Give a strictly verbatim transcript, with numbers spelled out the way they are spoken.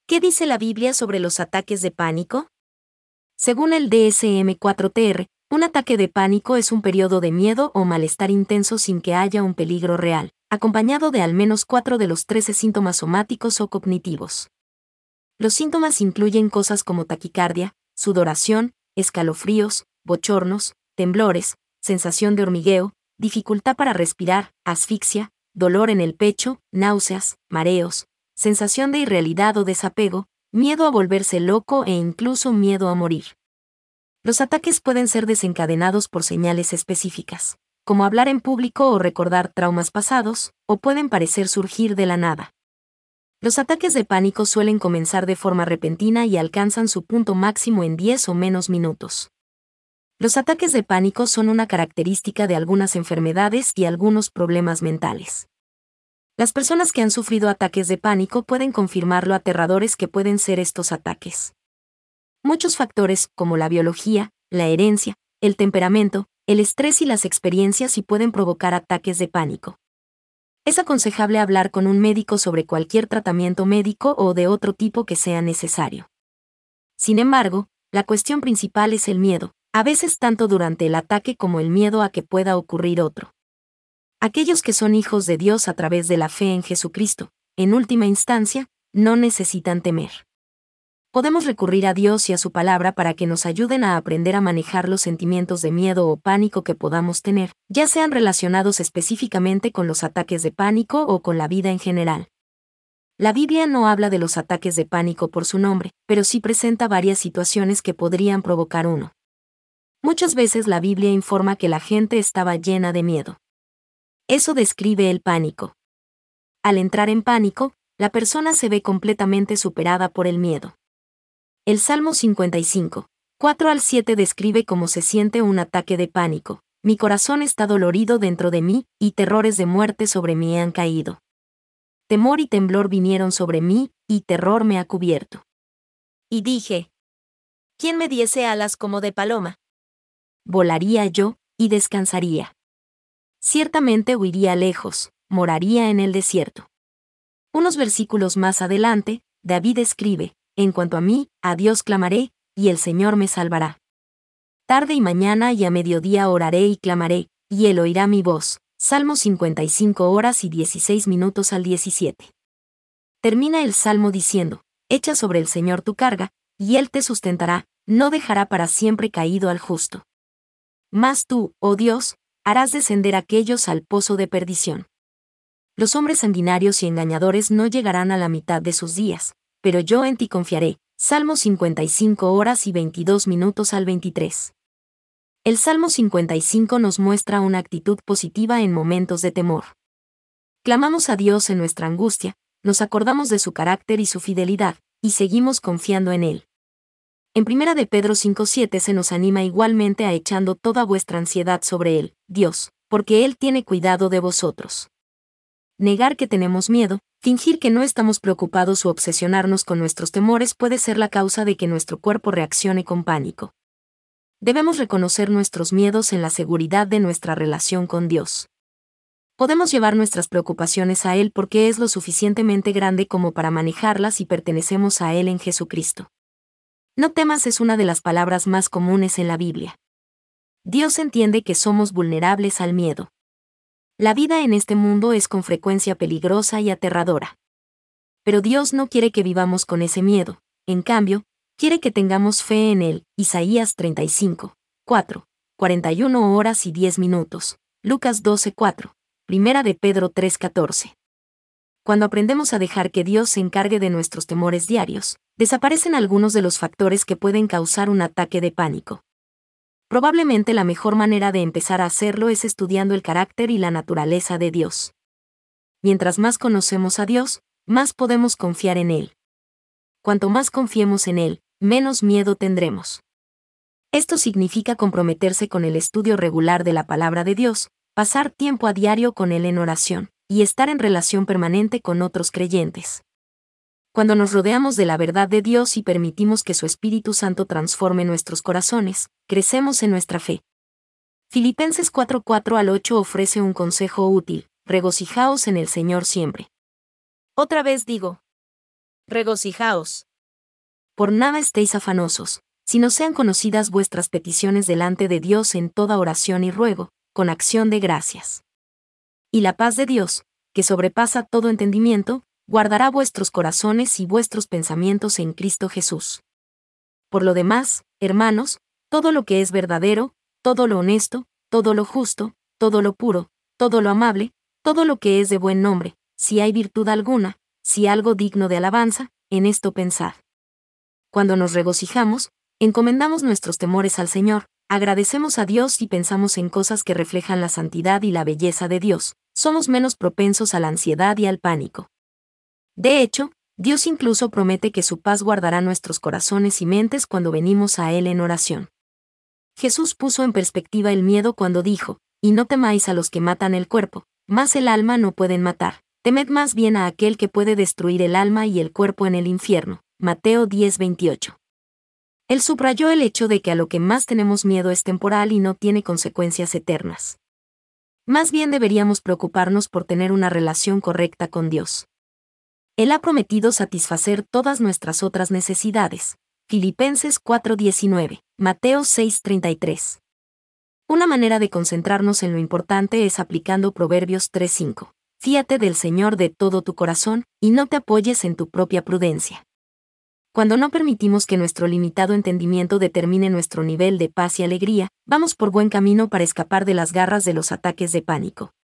¿Qué dice la Biblia sobre los ataques de pánico? Según el D S M cuatro T R, un ataque de pánico es un periodo de miedo o malestar intenso sin que haya un peligro real, acompañado de al menos cuatro de los trece síntomas somáticos o cognitivos. Los síntomas incluyen cosas como taquicardia, sudoración, escalofríos, bochornos, temblores, sensación de hormigueo, dificultad para respirar, asfixia, dolor en el pecho, náuseas, mareos, sensación de irrealidad o desapego, miedo a volverse loco e incluso miedo a morir. Los ataques pueden ser desencadenados por señales específicas, como hablar en público o recordar traumas pasados, o pueden parecer surgir de la nada. Los ataques de pánico suelen comenzar de forma repentina y alcanzan su punto máximo en diez o menos minutos. Los ataques de pánico son una característica de algunas enfermedades y algunos problemas mentales. Las personas que han sufrido ataques de pánico pueden confirmar lo aterradores que pueden ser estos ataques. Muchos factores, como la biología, la herencia, el temperamento, el estrés y las experiencias sí pueden provocar ataques de pánico. Es aconsejable hablar con un médico sobre cualquier tratamiento médico o de otro tipo que sea necesario. Sin embargo, la cuestión principal es el miedo, a veces tanto durante el ataque como el miedo a que pueda ocurrir otro. Aquellos que son hijos de Dios a través de la fe en Jesucristo, en última instancia, no necesitan temer. Podemos recurrir a Dios y a su palabra para que nos ayuden a aprender a manejar los sentimientos de miedo o pánico que podamos tener, ya sean relacionados específicamente con los ataques de pánico o con la vida en general. La Biblia no habla de los ataques de pánico por su nombre, pero sí presenta varias situaciones que podrían provocar uno. Muchas veces la Biblia informa que la gente estaba llena de miedo. Eso describe el pánico. Al entrar en pánico, la persona se ve completamente superada por el miedo. El Salmo cincuenta y cinco, cuatro al siete describe cómo se siente un ataque de pánico. Mi corazón está dolorido dentro de mí, y terrores de muerte sobre mí han caído. Temor y temblor vinieron sobre mí, y terror me ha cubierto. Y dije, ¿quién me diese alas como de paloma? Volaría yo, y descansaría. Ciertamente huiría lejos, moraría en el desierto. Unos versículos más adelante, David escribe, en cuanto a mí, a Dios clamaré, y el Señor me salvará. Tarde y mañana y a mediodía oraré y clamaré, y Él oirá mi voz. Salmo cincuenta y cinco horas y dieciséis minutos al diecisiete. Termina el Salmo diciendo, echa sobre el Señor tu carga, y Él te sustentará, no dejará para siempre caído al justo. Mas tú, oh Dios, harás descender a aquellos al pozo de perdición. Los hombres sanguinarios y engañadores no llegarán a la mitad de sus días, pero yo en ti confiaré. Salmo cincuenta y cinco horas y veintidós minutos al veintitrés. El Salmo cincuenta y cinco nos muestra una actitud positiva en momentos de temor. Clamamos a Dios en nuestra angustia, nos acordamos de su carácter y su fidelidad, y seguimos confiando en Él. En primera de Pedro cinco siete se nos anima igualmente a echando toda vuestra ansiedad sobre Él, Dios, porque Él tiene cuidado de vosotros. Negar que tenemos miedo, fingir que no estamos preocupados o obsesionarnos con nuestros temores puede ser la causa de que nuestro cuerpo reaccione con pánico. Debemos reconocer nuestros miedos en la seguridad de nuestra relación con Dios. Podemos llevar nuestras preocupaciones a Él porque es lo suficientemente grande como para manejarlas y pertenecemos a Él en Jesucristo. No temas es una de las palabras más comunes en la Biblia. Dios entiende que somos vulnerables al miedo. La vida en este mundo es con frecuencia peligrosa y aterradora. Pero Dios no quiere que vivamos con ese miedo, en cambio, quiere que tengamos fe en Él. Isaías treinta y cinco, cuatro, cuarenta y una horas y diez minutos, Lucas doce cuatro, Primera de Pedro tres catorce. Cuando aprendemos a dejar que Dios se encargue de nuestros temores diarios, desaparecen algunos de los factores que pueden causar un ataque de pánico. Probablemente la mejor manera de empezar a hacerlo es estudiando el carácter y la naturaleza de Dios. Mientras más conocemos a Dios, más podemos confiar en Él. Cuanto más confiemos en Él, menos miedo tendremos. Esto significa comprometerse con el estudio regular de la palabra de Dios, pasar tiempo a diario con Él en oración, y estar en relación permanente con otros creyentes. Cuando nos rodeamos de la verdad de Dios y permitimos que su Espíritu Santo transforme nuestros corazones, crecemos en nuestra fe. Filipenses cuatro cuatro al ocho ofrece un consejo útil: regocijaos en el Señor siempre. Otra vez digo, Regocijaos. Por nada estéis afanosos, sino sean conocidas vuestras peticiones delante de Dios en toda oración y ruego, con acción de gracias. Y la paz de Dios, que sobrepasa todo entendimiento, guardará vuestros corazones y vuestros pensamientos en Cristo Jesús. Por lo demás, hermanos, todo lo que es verdadero, todo lo honesto, todo lo justo, todo lo puro, todo lo amable, todo lo que es de buen nombre, si hay virtud alguna, si algo digno de alabanza, en esto pensad. Cuando nos regocijamos, encomendamos nuestros temores al Señor, agradecemos a Dios y pensamos en cosas que reflejan la santidad y la belleza de Dios, somos menos propensos a la ansiedad y al pánico. De hecho, Dios incluso promete que su paz guardará nuestros corazones y mentes cuando venimos a Él en oración. Jesús puso en perspectiva el miedo cuando dijo, y no temáis a los que matan el cuerpo, mas el alma no pueden matar, temed más bien a aquel que puede destruir el alma y el cuerpo en el infierno. Mateo diez veintiocho. Él subrayó el hecho de que a lo que más tenemos miedo es temporal y no tiene consecuencias eternas. Más bien deberíamos preocuparnos por tener una relación correcta con Dios. Él ha prometido satisfacer todas nuestras otras necesidades. Filipenses cuatro diecinueve, Mateo seis treinta y tres. Una manera de concentrarnos en lo importante es aplicando Proverbios tres cinco. Fíate del Señor de todo tu corazón, y no te apoyes en tu propia prudencia. Cuando no permitimos que nuestro limitado entendimiento determine nuestro nivel de paz y alegría, vamos por buen camino para escapar de las garras de los ataques de pánico.